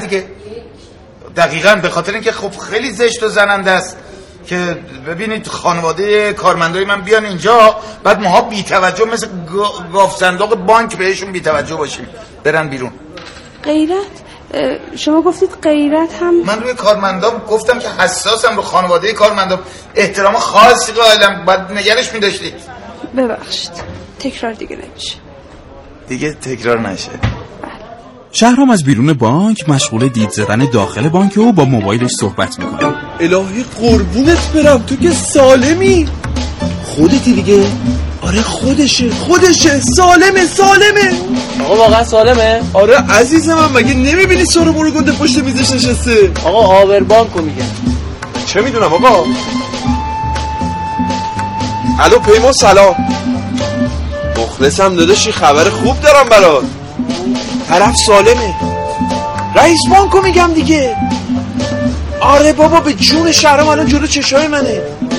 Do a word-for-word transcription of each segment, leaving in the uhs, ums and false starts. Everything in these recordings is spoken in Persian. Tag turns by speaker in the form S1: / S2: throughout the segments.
S1: دیگه. دقیقاً به خاطر اینکه خب خیلی زشت و زننده است که ببینید خانواده کارمندای من بیان اینجا بعد ماها بی توجه مثل گاف صندوق بانک بهشون بی توجه باشیم برن بیرون.
S2: غیرت؟ شما گفتید غیرت هم؟
S1: من روی کارمندام گفتم که حساسم، رو خانواده کارمندام احترام خاصی قائلم، باید نگرش می‌داشتید.
S2: ببخشید تکرار دیگه نمیشه.
S1: دیگه تکرار نشه.
S3: شهرام از بیرون بانک مشغول دید زدن داخل بانک و با موبایلش صحبت میکنه.
S4: الهی قربونت برم، تو که سالمی. خودتی دیگه؟ آره خودشه خودشه سالمه سالمه.
S5: آقا واقعا سالمه؟
S4: آره عزیزم، من مگه نمیبینی سارو برو گنده پشت میزش نشسته؟
S5: آقا آور بانکو میگن.
S4: چه میدونم آقا. الو پیمان سلام. مخلصم داداشی، خبر خوب دارم برات. طرف سالمه. رئیس بانکو میگم دیگه. آره بابا به جون شهرام الان جلو چشای منه.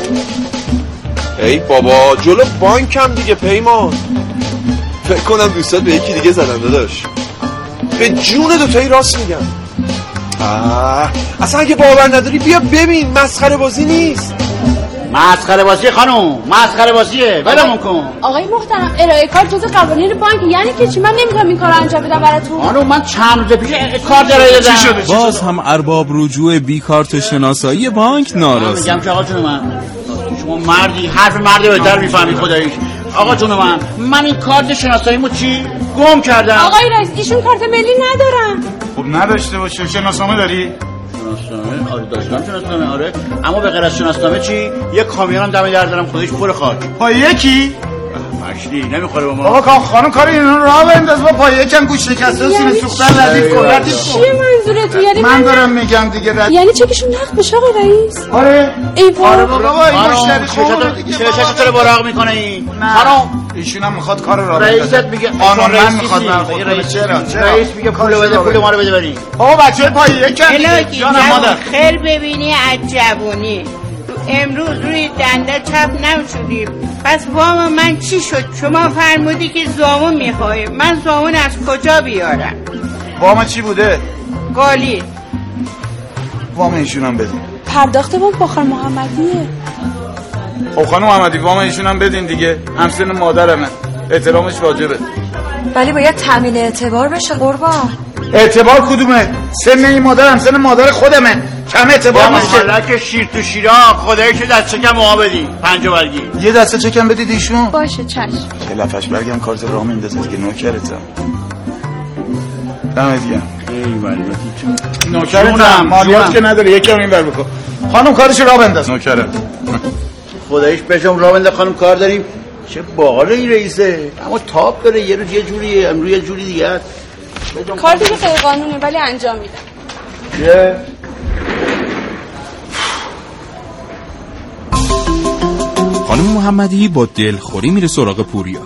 S4: ای بابا جلو بانکم دیگه پیمان. فکر کنم دوستات به یکی دیگه زدن داداش. به جون دوتایی راست میگم. آه. اصلا اگه باور نداری بیا ببین، مسخره بازی نیست.
S6: مسخره بازی خانم، مسخره بازیه، ولمون کن.
S2: آقای محترم ارائه کار جزء قوانین بانک، یعنی که چی؟ من نمیتونم این کارو انجام بدم براتون.
S6: خانم من چند روز پیش کارت ارائه دادم.
S3: چی شده؟ باز هم ارباب رجوع بی کارت شناسایی بانک ناراضی.
S6: میگم که آقا جون من، شما مردی حرف مرد بهتر میفهمی خداییش. آقا جون من، من این کارت شناساییمو چی گم کردم.
S2: آقای رئیس ایشون کارت ملی ندارن.
S1: خب نداشته باشه. شناسنامه داری؟
S6: شناسنامه؟ آره داشتم شناسنامه. آره اما به غیر از شناسنامه چی؟ یه کامیونم دم در دارم خودش پر خاک.
S1: پای یکی؟
S6: مشتی نمیخوره با ما.
S1: آقا خانم کار اینا رو راه بنداز، با پای یکم گوش شکسته و سینه سوختن ردیف کن ردیف کن.
S2: چیه منظورت؟ یعنی
S1: من دارم میگم دیگه رد...
S2: یعنی چکشون نقد بشه آقای رئیس؟
S1: آره
S2: ای
S1: آره بابا این مشتری خوبه دیگه.
S6: چشاتو رو براق میکنه این. خانم
S1: ایشون هم میخواد کار راه
S6: رئیست میگه
S1: قانون میخواد برخورد کنه. چرا چرا
S6: رئیس میگه پول بده، پول ما رو بده بریم.
S1: آقا بچه‌های پای یکم دیگه جانم مادر
S7: خیر ببینی عجبونی. امروز روی دنده چپ نشدیم، پس وام من چی شد؟ شما فرمودی که زامون میخوای، من زامون از کجا بیارم؟
S1: وام چی بوده؟
S7: قالی.
S1: وام ایشون هم بدین.
S2: پرداخت وام با خانم محمدیه.
S1: خب خانم محمدی وام ایشون هم بدین دیگه، همسن مادرمه، احترامش واجبه.
S8: ولی باید تامین اعتبار بشه قربان.
S1: اعتبار کدومه؟ سن این مادر همسن مادر خودمه، کم اعتبار نیست که.
S6: حالا که شیر تو شیرا خدایی که دست چکم ما بدی پنجا برگی
S1: یه دسته چکم بدید ایشون.
S2: باشه چشم.
S1: چه لفش برگم کارت راه میندازه دیگه. نوکرتم دمت گرم.
S6: ای والدی
S1: نوکرتم، مالیات که نداره یکم این بر بکن. خانم کارش راه بنداز. نوکرت
S6: خداییش بجام راه بنده خانم، کار داریم. چه باحال این رئیسه، اما تاپ داره. یه روز یه جوریه، امروز یه جوری دیگه.
S2: کار دیگه غیر قانونه ولی انجام میدم.
S1: یه
S3: خانم محمدی با دلخوری میره سراغ پوریا.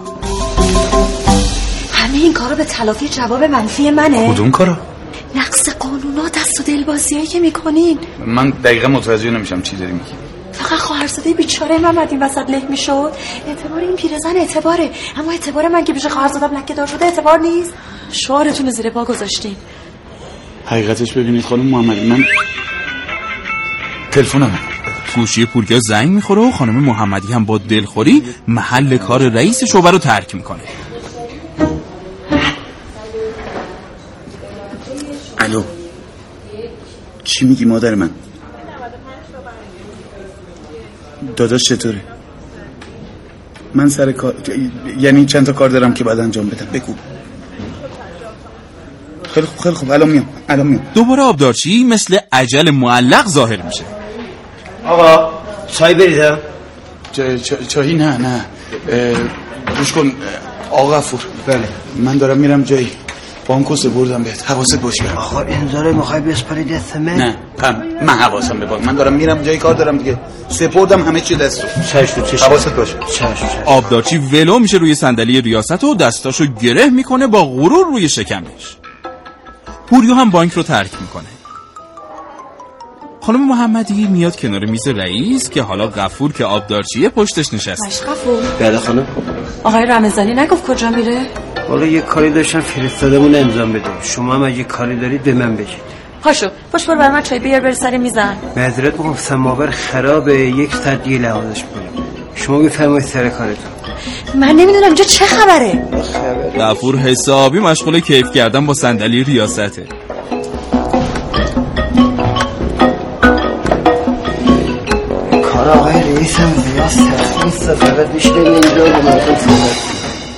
S8: همه این کارا به تلافی جواب منفی منه.
S1: کدوم کارا؟
S8: نقص قانونات، دست و دلبازیایی که میکنین.
S1: من دقیقا متوجه نمیشم چی داری میگی.
S8: فقط خواهرزاده بیچاره محمد این وسط له میشد. اعتبار این پیرزن اعتباره، اما اعتبار من که پیش خواهرزادم لکه‌دار شده اعتبار نیست. شعارتون رو زیر پا گذاشتین.
S1: حقیقتش ببینید خانم محمدی، من تلفنمه.
S3: گوشی پوریا زنگ میخوره و خانم محمدی هم با دلخوری محل کار رئیس شعبه رو ترک میکنه.
S1: الو چی میگی مادر من؟ داداش چطوره؟ من سر کار، یعنی چند تا کار دارم که بعد انجام بدم. بگو. خیلی خوب خیلی خوب الان میام الان میام.
S3: دوباره آبدارچی مثل اجل معلق ظاهر میشه.
S6: آقا چای بریدم؟
S1: چایی نه نه گوش کن آقا غفور.
S6: بله
S1: من دارم میرم جایی، بانکو سپردم بهت، حواست باشه.
S6: آقا انذاره میخوای بسپاری دست من؟
S1: نه پم من حواسم به بانک، من دارم میرم جایی کار دارم دیگه، سپردم همه چی دستو.
S6: چشم چشم
S1: حواست باشه.
S6: چشم.
S3: آبدارچی ولو میشه روی صندلی ریاست و دستاشو گره میکنه با غرور روی شکمش. پوریا هم بانک رو ترک میکنه. خانم محمدی میاد کنار میز رئیس که حالا غفور که آبدارچیه پشتش نشسته.
S8: باش غفور.
S6: بله خانم.
S8: آقای رمضانی نگفت کجا میره؟
S6: والا یه کاری داشتم فرستادمون انجام بده، شما هم اگه کاری دارید به من بگید.
S8: پاشو پاش برو برای من چای بیار بر سر میزن.
S9: معذرت میخوام سماور خرابه، یک ساعت دیگه لحاظش کنم. شما بفرمایید سر کارتون.
S8: من نمیدونم اینجا چه خبره.
S3: غفور حسابی مشغول کیف کردن با صندلی ریاسته.
S9: کار آقای رئیس هم بیا سخت نیست، فقط بیشتر اینجا با مردم صحبت.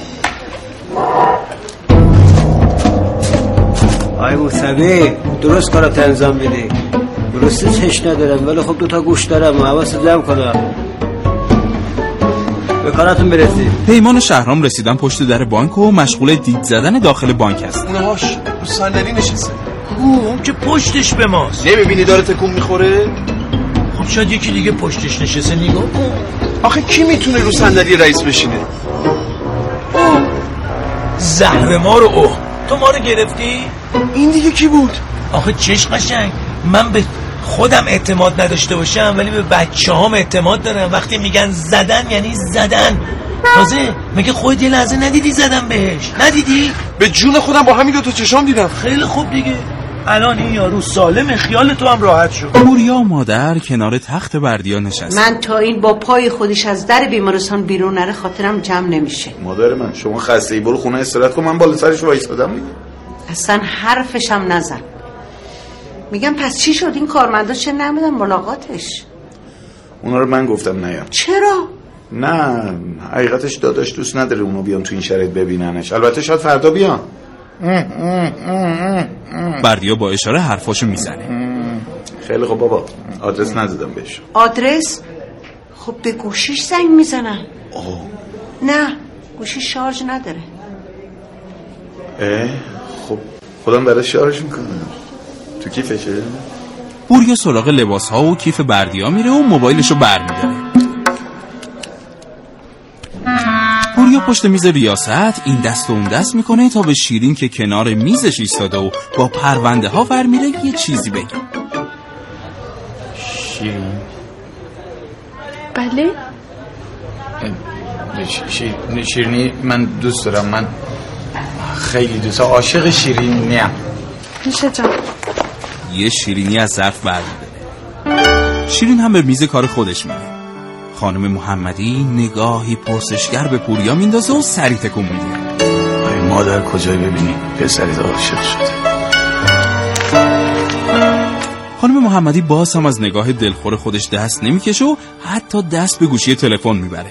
S9: آقای موسوی درست کارات انجام بدی. درسته چش ندارم ولی خب دوتا گوش دارم و حواست جمع کنم. به کاراتون برسید.
S3: پیمان و شهرام رسیدن پشت در بانک و مشغول دید زدن داخل بانک هست.
S4: اونهاش رو صندلی نشسته.
S10: اون که پشتش به ماست.
S4: نمیبینی داره تکون میخوره؟
S10: خب شاید یکی دیگه پشتش نشسته، نگاه کن.
S4: آخه کی میتونه رو صندلی رئیس بشینه؟
S10: اوه زهر ما رو. اوه تو ما رو گرفتی؟
S4: این دیگه کی بود؟
S10: آخه چش قشنگ، من به خودم اعتماد نداشته باشم ولی به بچه هام اعتماد دارم. وقتی میگن زدن یعنی زدن. تازه مگه خودت یه لحظه ندیدی زدم بهش؟ ندیدی؟
S4: به جون خودم با همین دو تا چشام دیدم.
S10: خیلی خوب دیگه، الان این یارو سالم، خیال تو هم راحت شد.
S3: پوریا مادر کنار تخت بردیا نشست.
S7: من تا این با پای خودش از در بیمارستان بیرون نره خاطرم جمع نمیشه.
S1: مادر من شما خسته ای برو خونه استراحت کن، من بالا سرش وایسادم دیگه.
S7: اصلا حرفش هم نزن. میگم پس چی شد این کارمندا چه نمیدن ملاقاتش؟
S1: اونا رو من گفتم نیام.
S7: چرا؟
S1: نه حقیقتش داداش دوست نداره اونو بیان تو این شرایط ببیننش. البته شاید فردا بیان.
S3: بردیا با اشاره حرفاشو میزنه.
S1: خیلی خب بابا آدرس ندادم بهش.
S7: آدرس؟ خب به گوشیش زنگ میزنن.
S1: آه.
S7: نه گوشی شارژ نداره.
S1: اه خب خودم برای شارژ میکنم. تو کیفشه؟
S3: پوریا سراغ لباس ها و کیف بردیا میره و موبایلشو برمیداره. پوریا پشت میز ریاست این دست و اون دست میکنه تا به شیرین که کنار میزش ایستاده و با پرونده ها ورمیره یه چیزی بگه.
S6: شیرین؟
S2: بله؟
S1: شیرینی شیرینی من دوست دارم. من خیلی دوست عاشق شیرینیم.
S2: میشه جان.
S3: یه شیرینی از ظرف برمیداره. شیرین هم به میز کار خودش میره. خانم محمدی نگاهی پرسشگر به پوریا میندازه و سری تکون میده.
S1: ای مادر کجای ببینی پسری عاشق شده.
S3: خانم محمدی باز هم از نگاه دلخور خودش دست نمیکشه و حتی دست به گوشی تلفن میبره.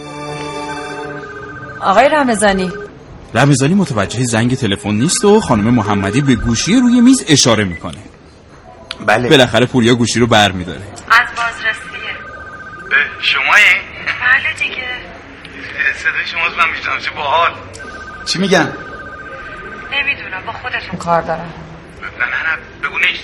S8: آقای رمضانی.
S3: رمضانی متوجه زنگ تلفن نیست و خانم محمدی به گوشی روی میز اشاره میکنه.
S1: بله.
S3: بالاخره پوریا گوشی رو برمیداره.
S11: از بازرسیه.
S6: شمایی؟
S11: بله دیگه.
S6: صدای شماست من میشنم. چه باحال.
S1: چی میگن؟
S11: نمیدونم با خودتون کار دارم.
S6: نه نه نه بگو نیست.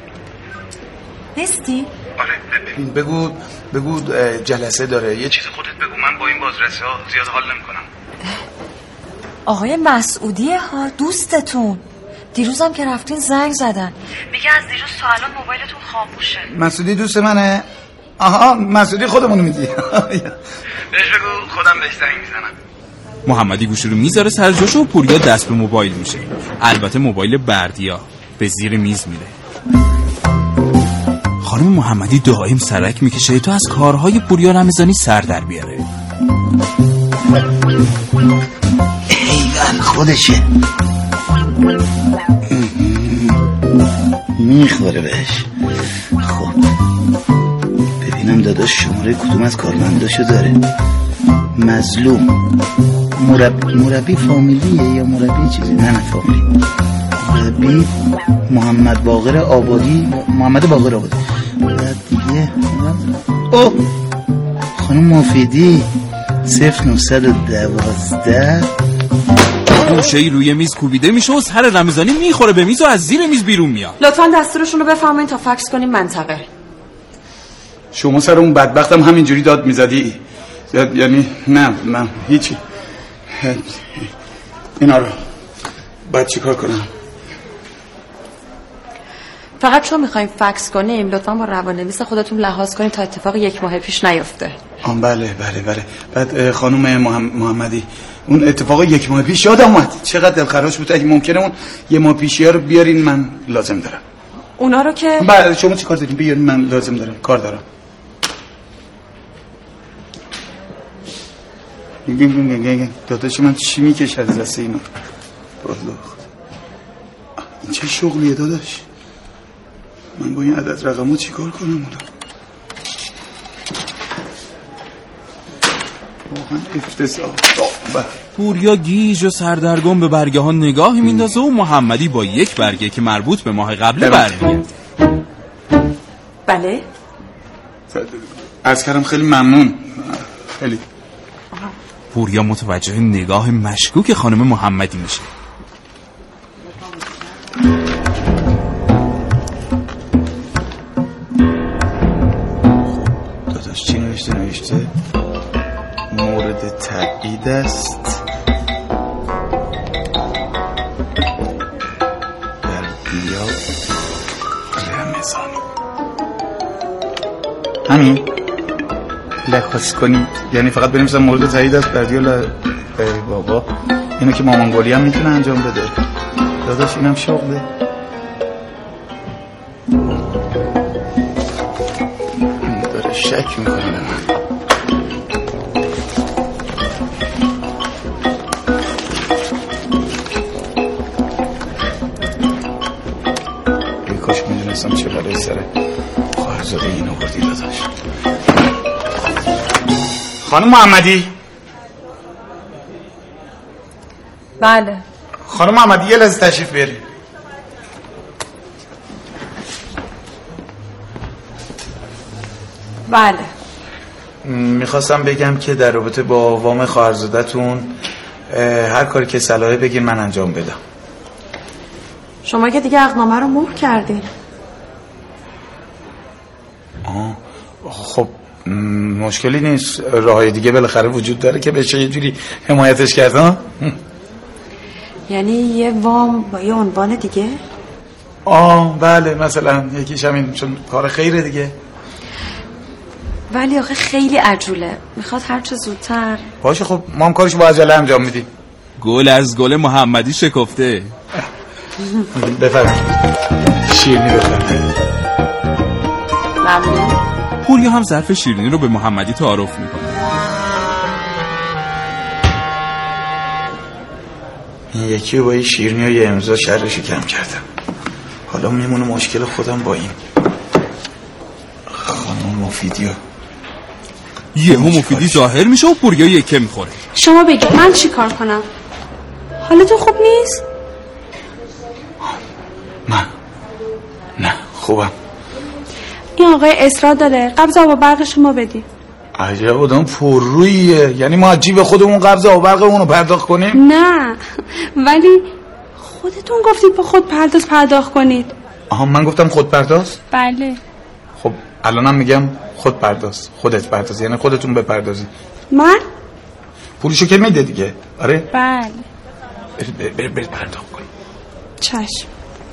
S8: نیستی؟
S6: آره
S1: بگو بگو جلسه داره. یه
S6: چیز خودت بگو، من با این بازرسی ها زیاد حال نمیکنم.
S8: آقای مسعودیه ها دوستتون. دیروزم که رفتین زنگ زدن.
S11: میگه از دیروز تا الان موبایلتون خاموشه.
S1: مسعودی دوست منه؟ آها مسعودی خودمونو میگی.
S6: بهش بگو خودم بهش زنگ میزنم.
S3: محمدی گوشی رو میذاره سر جاش و پوریا دست به موبایل میشه. البته موبایل بردیا به زیر میز میره. خانم محمدی دائم سرک میکشه تا از کارهای پوریا رمضانی سر در بیاره.
S1: ایوان خودشه میخوره بهش. خب ببینم داداش شماره کدوم از کارمنداشو داره. مظلوم مربی مربی فامیلیه یا مربی چیزی؟ نه نه فامیلی. مربی محمد باقر آبادی. محمد باقر آبادی. بعد دیگه اوه خانم مفیدی صفر نهصد و دوازده.
S3: گوشه‌ای روی میز کوبیده میشه و سر رمضانی میخوره به میز و از زیر میز بیرون میاد.
S8: لطفاً دستورشون رو بفرمایید تا فکس کنیم منطقه.
S1: شما سر اون بدبختم همینجوری داد میزدی؟ یعنی نه من هیچی. اینا رو باید چی کار کنم؟
S8: فقط چون میخوایم فکس کنیم لطفاً با روان‌نویس خودتون لحاظ کنید تا اتفاق یک ماه پیش نیفته.
S1: آم بله بله بله. بعد خانم محمدی اون اتفاق یک ماه پیش یاد اومد. چقدر دلخراش بود. اگه ممکنه اون یه ماه پیشی ها رو بیارین من لازم دارم.
S8: اونا رو که
S1: بله شما چی کار داریم؟ بیارین من لازم دارم کار دارم. داداش من چی میکشه از دست اینا؟ والله این چه شغلیه داداش؟ من با این عدد رقمو چی کار کنم اونا؟ واقعا افتضاح.
S3: پوریا گیج و سردرگم به برگه ها نگاهی میندازه و محمدی با یک برگه که مربوط به ماه قبل برمیگرده.
S8: بله
S1: عرض کردم خیلی ممنون. خیلی
S3: پوریا متوجه نگاه مشکوک خانم محمدی میشه.
S1: داداش چی نوشته نوشته؟ مورد تایید است در بیا رمضانی. همین لخص کنید یعنی فقط بنویسم مورد تایید است بردیا ل... ای بابا اینو که مامان گلی هم میتونه انجام بده. داداش اینم شغله. داره شک میکنه به من. ای کاش میدونستم چه بلایی سره خواهرزاده اینو بردی داداش. خانم محمدی.
S8: بله
S1: خانم محمدی یه لحظه تشریف بیارید.
S8: بله
S1: میخواستم بگم که در رابطه با وام خواهرزادتون هر کاری که صلاحه بگین من انجام بدم.
S8: شما که دیگه عقدنامه رو مهر کردین.
S1: آه خب مشکلی نیست. راههای دیگه بالاخره وجود داره که بشه یه جوری حمایتش کرد.
S8: یعنی یه وام با یه عنوان دیگه؟
S1: آه بله مثلا یکیش همین چون کار خیره دیگه.
S8: ولی آخه خیلی عجوله میخواد هرچه زودتر.
S1: باشه خب ما هم کارشو با عجله انجام میدیم.
S3: گل از گل محمدی شکفته.
S1: بفرمایید شیرینی بفرمایید.
S8: ممنون.
S3: پوریا هم ظرف شیرینی رو به محمدی تعارف میکنه.
S1: این یکی با این شیرینی و یه امضا شرشو کم کردم. حالا میمونه مشکل خودم با این خانم مفیدی.
S3: یه هم مفیدی ظاهر میشه و پوریا یکه میخوره.
S2: شما بگید من چی کار کنم؟ حالتون خوب نیست؟
S1: من نه خوبم.
S2: این آقای اصرار داره قبض آب و برق شما بدیم.
S1: عجب آدم پررویه. یعنی ما جیب خودمون قبض آب و برق اونو پرداخت کنیم؟
S2: نه ولی خودتون گفتید با خود پرداز پرداخت کنید.
S1: آها من گفتم خود پرداز؟
S2: بله.
S1: خب الانم میگم خود پرداز. خودت پرداز یعنی خودتون بپردازید.
S2: من؟
S1: پولشو که میده دیگه. آره؟
S2: بله.
S1: برید برید برید پرداخت کنید.
S2: چشم.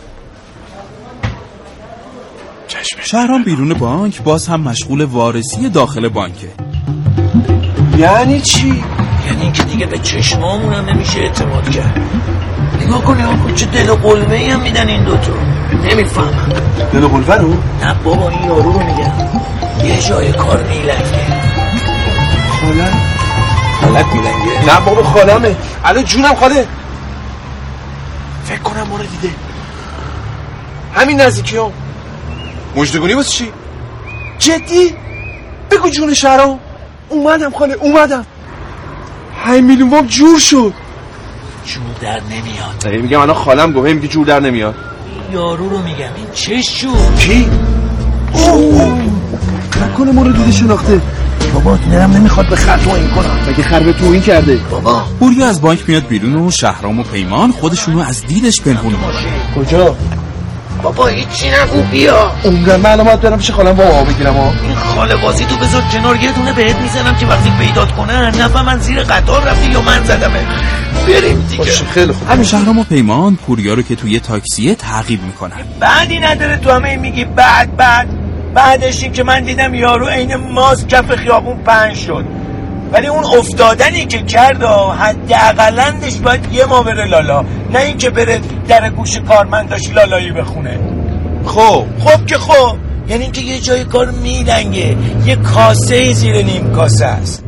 S3: شهرام بیرون بانک باز هم مشغول وارسی داخل بانکه.
S10: یعنی چی؟ یعنی اینکه دیگه به چشمامون هم نمیشه اعتماد کرد. نگاه کنی آقا چه دل و قلبه ای هم میدن این دوتا. نمیفهمم.
S4: دل و قلبه رو؟
S10: نه بابا این یارو رو میگم یه جای کار میلنگه.
S4: خاله؟
S10: خالت میلنگه؟
S4: نه بابا خالمه. الان جونم خاله. فکر کنم ما رو دیده. همین نزدیکی هم. مجدگونی واسه چی؟ جدی؟ بگو جون شهرام. اومدم خاله اومدم. های میلیون وام جور شد.
S10: جور در نمیاد.
S4: دقیقی میگم الان خالم گوهه میگه جور در نمیاد.
S10: این یارو رو میگم این چش جور.
S4: کی؟ اوه نکنه ما رو دیده شناخته.
S10: بابا دلم نمیخواد به خر توهین کنم.
S4: مگه خر به توهین کرده؟
S10: بابا
S3: پوریا از بانک میاد بیرون و شهرام و پیمان خودشونو از دیدش پنهون میکنن.
S4: کجا؟
S10: بابا هیچی نگو بیا.
S4: عمرم معلومات دارم پیش خالم با بگیرم ها.
S10: این خاله بازی تو بذار کنار یه دونه بهت میزنم که وقتی پیدات کنن نفهم من زیر قطار رفتی یا من زدمه. بریم دیگه.
S4: خیلی خوب.
S3: همین شهرام و پیمان پوریا رو که توی تاکسیه تعقیب میکنن.
S10: بعدی نداره تو همه میگی بعد بعد بعدش این که من دیدم یارو عین ماز کف خیابون پنج شد. ولی اون افتادنی که کرد حداقلندش باید یه ما بره لالا، نه این که بره در گوش کارمنداش لالایی بخونه.
S4: خب
S10: خب که خب یعنی اینکه یه جای کار میلنگه، یه کاسه زیر نیم کاسه است.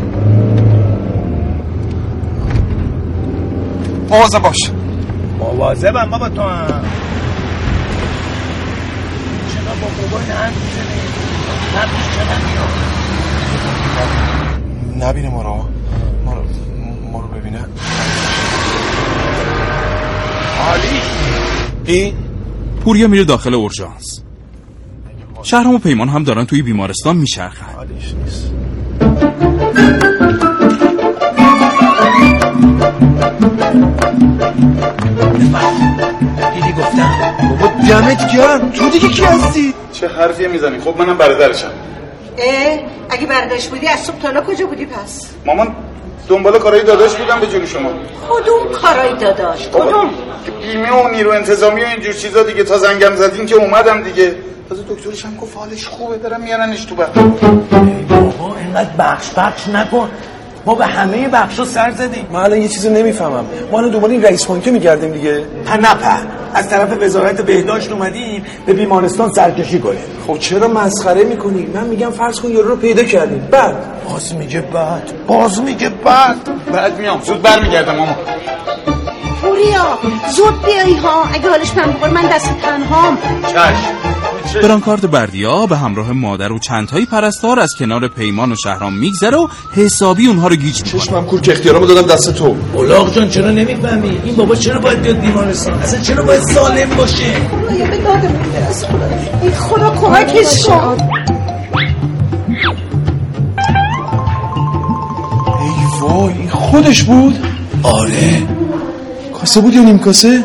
S4: مواظب باش.
S10: مواظبم بابا تو هم. چرا با موبایل هم میزنه؟ نبیش چرا میاد؟
S4: نبینه ما رو ما رو, ما رو ببینه. عالی. این
S3: پوریا میره داخل اورژانس. شهرام و پیمان هم دارن توی بیمارستان میچرخن.
S4: عالیش نیست.
S10: دیدی گفتم
S4: بابا دمت گرم، تو دیگه کی هستی؟
S1: چه حرفیه میزنی؟ خب منم برادرشم.
S8: اه اگه برادرش بودی از صبح تا حالا کجا بودی پس؟
S1: مامان دنبال کارهای داداش بودم به جون شما.
S8: کدوم کارهای داداش؟ کدوم؟
S1: بیمه و نیرو انتظامی و اینجور چیزا دیگه. تا زنگم زدین که اومدم دیگه. تازه دکترش هم گفت حالش خوبه، برم میارنش تو بخش.
S10: بابا اینقدر بخش بخش نکن، ما به همه بخشا سر زدیم.
S4: من الان یه چیزی نمیفهمم. ما الان دنبال این رئیس بانک میگردیم دیگه.
S10: پنپه از طرف وزارت بهداشت اومدیم به بیمارستان سرکشی کنیم.
S4: خب چرا مسخره میکنی؟ من میگم فرض کن یارو رو پیدا کردیم، بعد
S10: باز میگه بعد باز میگه بعد
S1: بعد میام زود برمیگردم ماما.
S8: پوریا زود بیایی ها، اگه حالش من بخور من دست تنهام.
S1: چشم.
S3: برانکارد بردیا به همراه مادر و چندتایی پرستار از کنار پیمان و شهرام میگذره و حسابی اونها رو گیج میکنه.
S4: چشمم کور که اختیارامو دادم دست تو.
S10: اولاغ جان چرا نمیفهمی؟ این بابا چرا باید بیاد بیمارستان؟ اصلا چرا باید سالم باشه؟
S8: خدایا به دادمون برس خدا. ای خدا کمکش کن.
S4: ای وای این خودش بود؟
S10: آره.
S4: کاسه بود یا نیم کاسه؟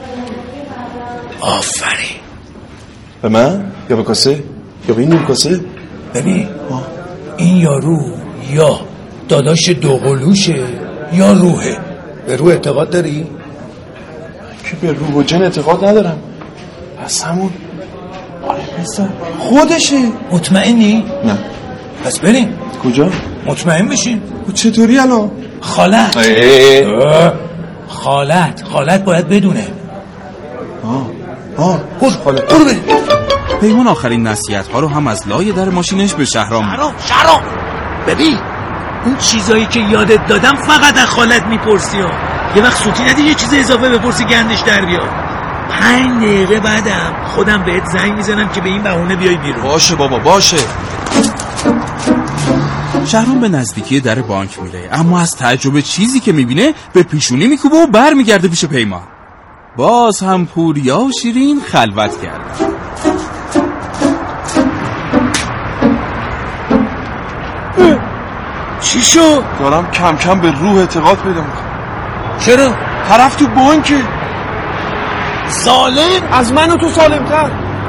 S10: آفرین.
S4: به من؟ یا به کاسه؟ یا به این نیم کاسه؟
S10: ببین این یارو یا داداش دوقلوشه یا روحه. به روح اعتقاد داری؟
S4: که به روح و جن اعتقاد ندارم. پس همون خودشه.
S10: مطمئنی؟
S4: نه.
S10: پس بریم.
S4: کجا؟
S10: مطمئن بشین.
S4: چطوری الان؟
S10: خالت. خالت خالت باید بدونه.
S4: آه آه
S10: خود خالت برو بریم.
S3: پیمان آخرین نصیحت ها رو هم از لای در ماشینش به شهرام
S10: شهرام شهرام ببین اون چیزایی که یادت دادم فقط از خالت میپرسی ها. یه وقت سوتی ندی یه چیز اضافه بپرسی گندش در بیاد. پنج دقیقه بعدم خودم بهت زنگ میزنم که به این بهونه بیای بیرون.
S4: باشه بابا باشه.
S3: شهرام به نزدیکی در بانک میره، اما از تعجب چیزی که میبینه به پیشونی میکوبه و بر میگرده پیش پیمان. باز هم پوریا و شیرین خلوت کرد.
S10: چی شو؟
S4: دارم کم کم به روح اعتقاد پیدا میکنم.
S10: چرا؟
S4: طرف تو بانکه.
S10: سالم؟
S4: از من و تو سالم تر.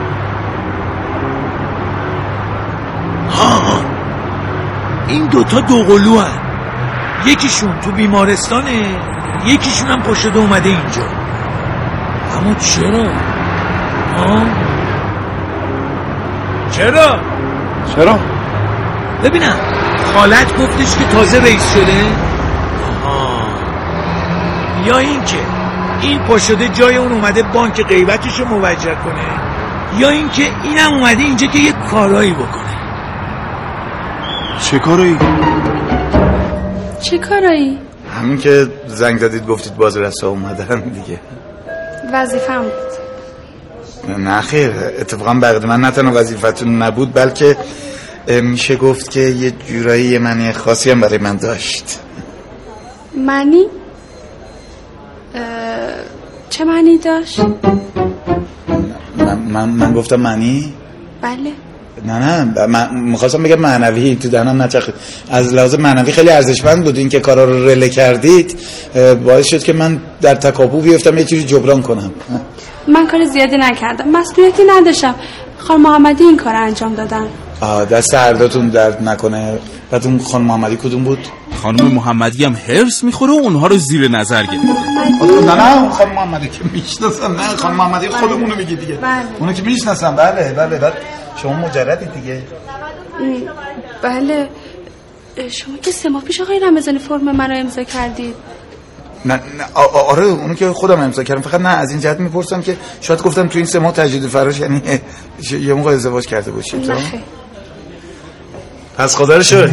S10: ها این دوتا دوقلو هن. یکیشون تو بیمارستانه، یکیشون هم پشت اومده اینجا. اما چرا؟ ها؟ چرا؟
S4: چرا؟
S10: ببینم خالت گفتش که تازه رئیس شده؟ آها. یا این که این پاشده جای اون اومده بانک غیبتش رو موجه کنه، یا این که اینم اومده اینجا که یه کارایی بکنه.
S4: چه کارایی؟
S2: چه کارایی؟
S1: همین که زنگ زدید گفتید بازرسا اومدن دیگه.
S2: وظیفه‌م بود.
S1: نه خیر، اتفاقا بقید من نه تنها وظیفتون نبود بلکه میشه گفت که یه جورایی یه معنی خاصی هم برای من داشت.
S2: معنی؟ چه معنی داشت؟
S1: من, من, من گفتم معنی؟
S2: بله.
S1: نه نه من میخواستم بگم معنوی، تو دهنم نچرخید. از لحاظ معنوی خیلی ارزشمند بود این که کارا رو رله کردید، باعث شد که من در تکاپو بیفتم یه چیزی جبران کنم.
S2: من کار زیادی نکردم، مسئولیتی نداشتم. خانم محمدی این کار انجام دادن.
S1: آه دست هرداتون درد نکنه. بعد اون خانم محمدی کدوم بود؟
S3: خانم محمدی هم هرس میخوره و اونها رو زیر نظر گرفته.
S1: نه نه خانم محمدی که میشناسم. نه خانم محمدی خودمونو میگی دیگه.
S2: بله.
S1: اونو که میشناسم. بله بله. بعد شما مجردی دیگه.
S2: بله. شما که سه ماه پیش آقای رمضانی فرم من رو امضا کردید.
S1: نه, نه آره اونو که خودم امضا کردم، فقط نه از این جهت میپرسم که شاید گفتم تو این سه ماه تجدید فراش یعنی یه موقع ازدواج کرده باشید.
S2: نه
S1: پس خدا رو شکر.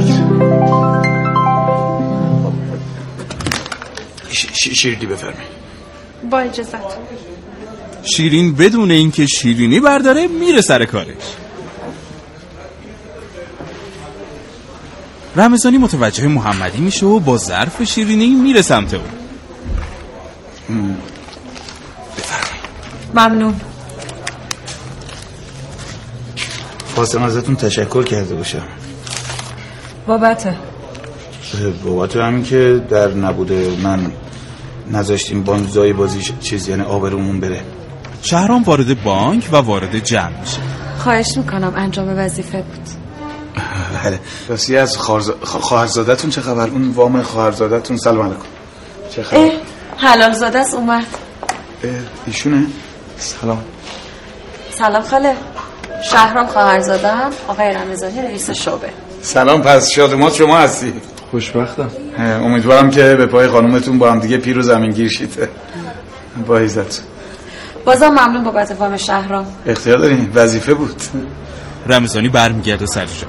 S1: شیرینی بفرمایید.
S2: با اجازت.
S3: شیرین بدون اینکه شیرینی برداره میره سر کارش. رمضانی متوجه محمدی میشه و با ظرف شیرینی میره سمت اون.
S1: بفرمایید.
S8: ممنون.
S1: خواستم ازتون تشکر کرده باشم.
S8: بابته
S1: بابت همین که در نبوده من نذاشتیم بانک زای بازی چیز یعنی آبرومون بره.
S3: شهرام وارد بانک و وارد جمع میشه.
S8: خواهش میکنم انجام وظیفه بود.
S1: بله. راستی از خواهرزادتون چه خبر؟ اون وام خواهرزادتون سلام علیکم. چه خبر؟
S8: حلال زاده است اومد.
S1: ایشونه؟ سلام.
S8: سلام خاله. شهرام خواهرزاده‌ام، آقای رمضانی رئیس شعبه.
S1: سلام، پس شادومات شما هستی.
S4: خوشبختم.
S1: امیدوارم که به پای خانومتون با هم دیگه پیر و زمینگیر شید. با عزت.
S8: بازم ممنون بابت وام شهرام.
S1: اختیار دارین، وظیفه بود.
S3: رمضانی برمیگرده سر جاش.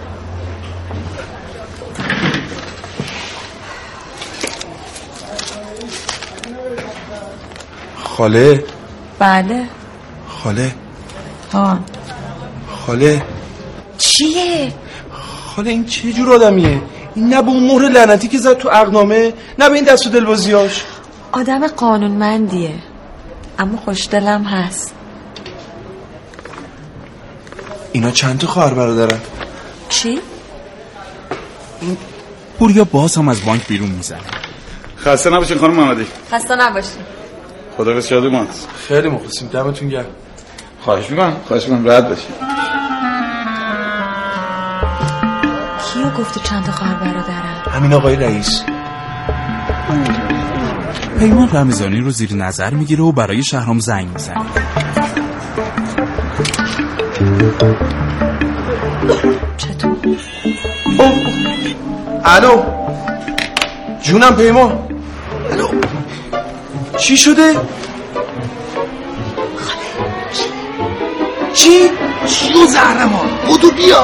S4: خاله.
S8: بله.
S4: خاله.
S8: ها.
S4: خاله.
S8: چیه؟
S4: خاله این چه جور آدمیه؟ این نه به اون مهر لعنتی که زد تو عقدنامه، نه به این دست و دلبازیاش.
S8: آدم قانونمندیه، اما خوشدلم هست.
S4: اینا چند تا خواهر برادرن؟
S8: چی؟
S3: پوریا باز هم از بانک بیرون میزنه.
S1: خسته نباشین خانم محمدی.
S8: خسته نباشین.
S1: خدا به شادومات.
S4: خیلی مخلصیم، دمتون گرم.
S1: خواهش میکنم، خواهش میکنم، راحت باشین.
S8: کیو گفتی چند تا خواهر برادرن؟
S4: همین آقای رئیس.
S3: پیمان رمضانی رو زیر نظر میگیره و برای شهرام زنگ میزنه.
S8: چطور؟
S4: الو جونم پیمان. الو چی شده؟ چی؟
S10: چیو زهرمان بودو بیا.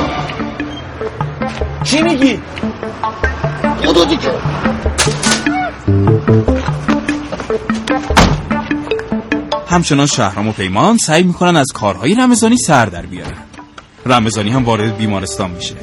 S4: چی میگی؟
S10: بودو دیگه.
S3: همچنان شهرام و پیمان سعی میکنن از کارهای رمضانی سر در بیارن. رمضانی هم وارد بیمارستان میشه.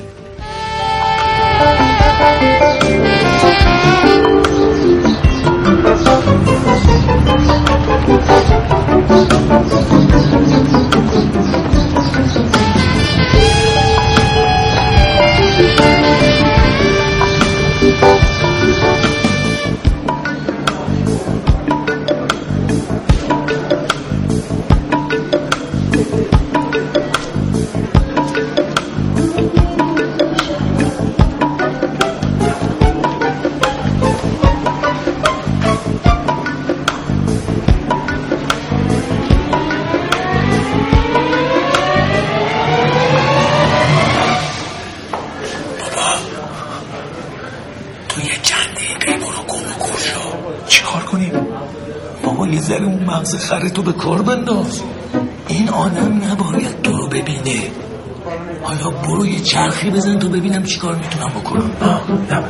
S10: مغز خرتو به کار بنداز. این آدم نباید تو رو ببینه. حالا برو یه چرخی بزن تو ببینم چی کار میتونم بکنم. آه نباید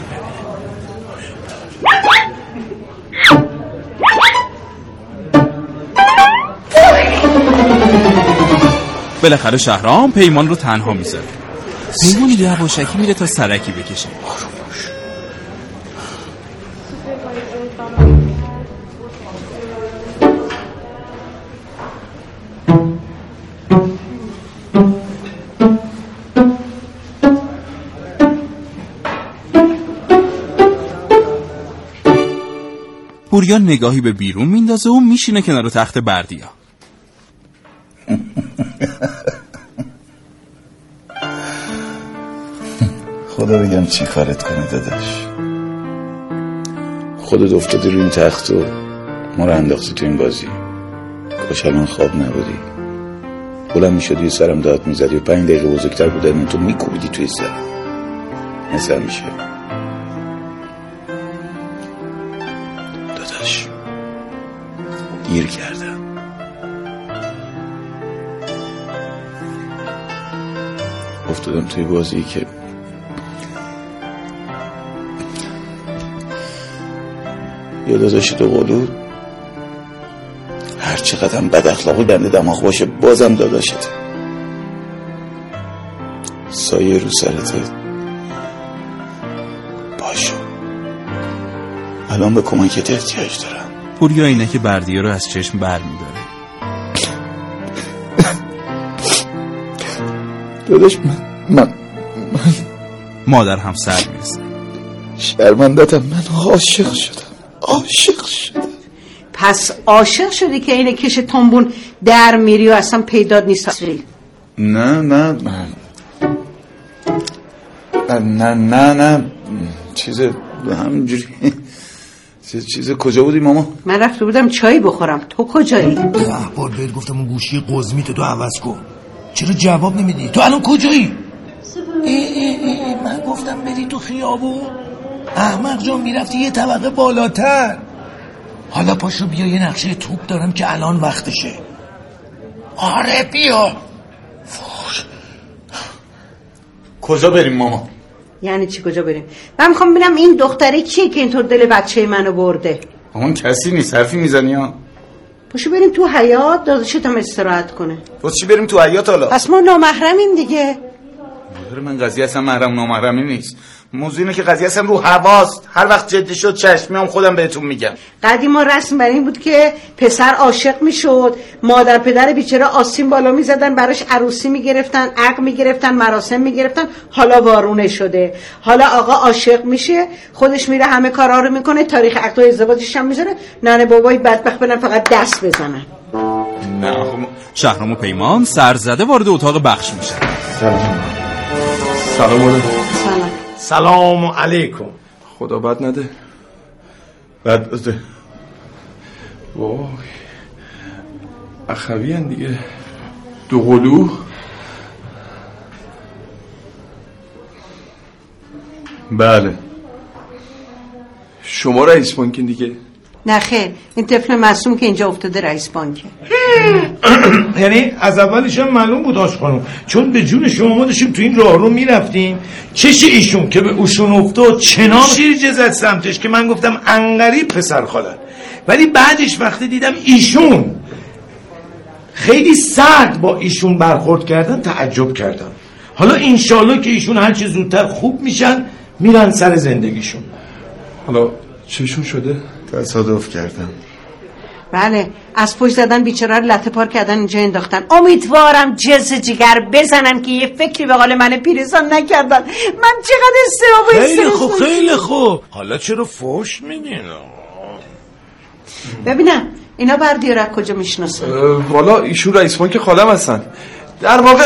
S3: ببینه. بالاخره شهرام پیمان رو تنها میذاره. پیمان یواشکی میره تا سرکی بکشه. پوریا نگاهی به بیرون میندازه و میشینه کنار تخت بردیا.
S1: خدا بگم چی کارت کنه داداش. خودت افتادی روی این تخت و ما رو انداختی تو این بازی. کاش الان خواب نبودی. بلند میشدی سرم داد میزدی و پنج دقیقه بزرگتر بودن تو میکوبیدی توی سر. نظر میشه داداش. گیر کردم. افتادم توی بازی که یا داداشی دو قلو هر چقدر هم بد اخلاقی بنده دماغ باشه بازم داداشت، سایه رو سرته. باشو الان به کمکت احتیاج دارم.
S3: پوریا اینه که بردیه رو از چشم بر میداره.
S1: داداش من من, من
S3: مادر هم سر میرسه.
S1: شرمندتم، من عاشق شدم عاشق شدم.
S7: پس عاشق شدی که این کش تنبون در میری و اصلا پیداد نیست؟
S1: نه نه نه نه نه چیز همینجوری. چیز کجا بودی ماما؟
S7: من رفته بودم چایی بخورم، تو کجایی؟
S10: ده بار بهت گفتم اون گوشی قزمی تو عوض کن، چرا جواب نمیدی؟ تو الان کجایی؟ ای ای ای من گفتم بری تو خیابون، احمق جان میرفتی یه طبقه بالاتر. حالا پاشو بیا، یه نقشه توپ دارم که الان وقتشه. آره بیا. فوش.
S1: کجا بریم ماما؟
S7: یعنی چی کجا بریم؟ من میخوام ببینم این دختره کیه که اینطور دل بچه منو برده.
S1: اون کسی نیست، حرفی میزنی ها.
S7: پاشو بریم تو حیاط، داداشت هم استراحت کنه.
S1: پس چی بریم تو حیاط حالا؟
S7: پس ما نامحرمیم دیگه.
S1: مادر من قضیه اصلا محرم نامحرمی نیست. موضوع اینه که قضیه اصلا رو هواست. هر وقت جدی شد چشم میام خودم بهتون میگم.
S7: قدیما رسم بر این بود که پسر عاشق میشد، مادر پدر بیچاره آستین بالا میزدن براش عروسی میگرفتن، عقد میگرفتن، مراسم میگرفتن. حالا وارونه شده. حالا آقا عاشق میشه، خودش میره همه کارا رو میکنه، تاریخ عقد و ازدواجش هم میذاره، ننه بابای بدبخت بدن فقط دست بزنن.
S3: نه شهرام و پیمان سرزده وارد اتاق بخش میشن.
S4: سلام سلام علیکم.
S7: سلام
S10: سلام علیکم.
S4: خدا بد نده.
S1: بد بده.
S4: وای اخوی هن دیگه. دو قلو.
S1: بله.
S4: شما رئیس بانکین دیگه؟
S7: نه خیر، این طفل معصوم که اینجا افتاده رئیس بانکه.
S10: یعنی از اولش هم معلوم بود آش خانم، چون به جون شما ما داشتیم تو این راه رو میرفتیم، چش ایشون که به اوشون افتاد چنان شیرجه زد سمتش که من گفتم انقریب پسر خالن. ولی بعدش وقتی دیدم ایشون خیلی سرد با ایشون برخورد کردن تعجب کردم. حالا انشالله که ایشون هرچی زودتر خوب میشن میرن سر زندگیشون.
S4: حالا چشون شده؟
S1: تصادف کردم.
S7: بله، از پشت زدن بیچاره رو لطه پار کردن اینجا انداختن. امیدوارم جز جگر بزنن که یه فکری به قول من پیرسان نکردن. من چقدر استراب
S10: خیلی خوب خیلی خوب. حالا چرا فوش میگین؟
S7: ببینم اینا بردیار از کجا میشناسن؟
S4: والا ایشون رئیس بانک خالم هستن. در واقع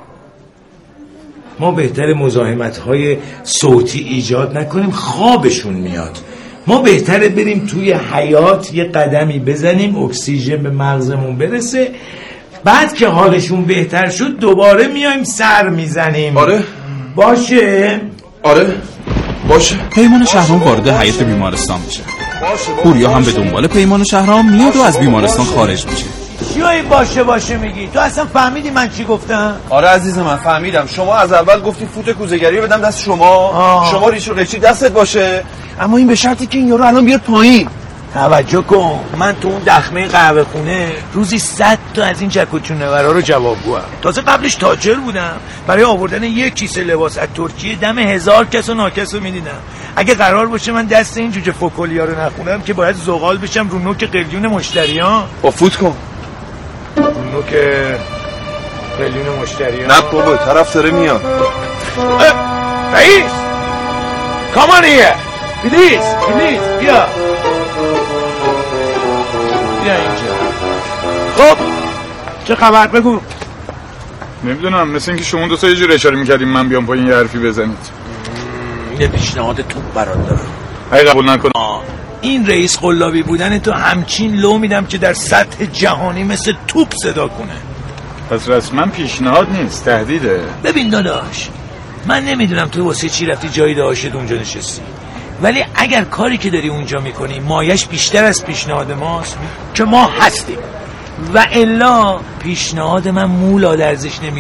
S10: ما بهتر مزاحمت های صوتی ایجاد نکنیم، خوابشون میاد. ما بهتره بریم توی حیاط یه قدمی بزنیم، اکسیژن به مغزمون برسه، بعد که حالشون بهتر شد دوباره میایم سر میزنیم.
S4: آره
S10: باشه؟
S4: آره باشه.
S3: پیمان شهرام وارد حیاط بیمارستان میشه. پوریا هم به دنبال پیمان شهرام میاد و از بیمارستان خارج میشه.
S10: چیایی باشه باشه میگی؟ تو اصلا فهمیدی من چی گفتم؟
S4: آره عزیز من فهمیدم. شما از اول گفتی فوت کوزه‌گری بدم دست شما. آه. شما ریش و قیچی دستت باشه، اما این به شرطی که این یارو الان بیاد پایین.
S10: توجه کن، من تو اون دخمه قهوه خونه روزی صد تا از این جک و چونه‌ورا رو جوابگوام. تازه قبلش تاجر بودم، برای آوردن یک کیسه لباس از ترکیه دم هزار کس و ناکس رو میدیدم. اگه قرار باشه من دست این جوجه فکولیا رو نخونم که باید زغال بشم رو نوک قلیون مشتریان.
S4: با فوت کن
S10: رو نوک قلیون مشتریان.
S4: نه بابا طرف داره میاد.
S10: رئیس کامانیه پلیز پلیز بیا بیا اینجا. خب چه خبر بگو.
S1: نمیدونم، مثل اینکه شما دو تا یه جور اشاره میکردیم من بیام پایین یه حرفی بزنید.
S10: یه پیشنهاد توپ برات دارم.
S1: ای قبول نکن.
S10: این رئیس قلابی بودن تو همچین لو میدم که در سطح جهانی مثل توپ صدا کنه.
S1: پس رسما پیشنهاد نیست، تهدیده.
S10: ببین داداش، من نمیدونم تو واسه چی رفتی جای داشت اونجا نشستی، ولی اگر کاری که داری اونجا میکنی مایش بیشتر از پیشنهاد ماست که ما هستیم، و الا پیشنهاد من مولاد ارزش نمی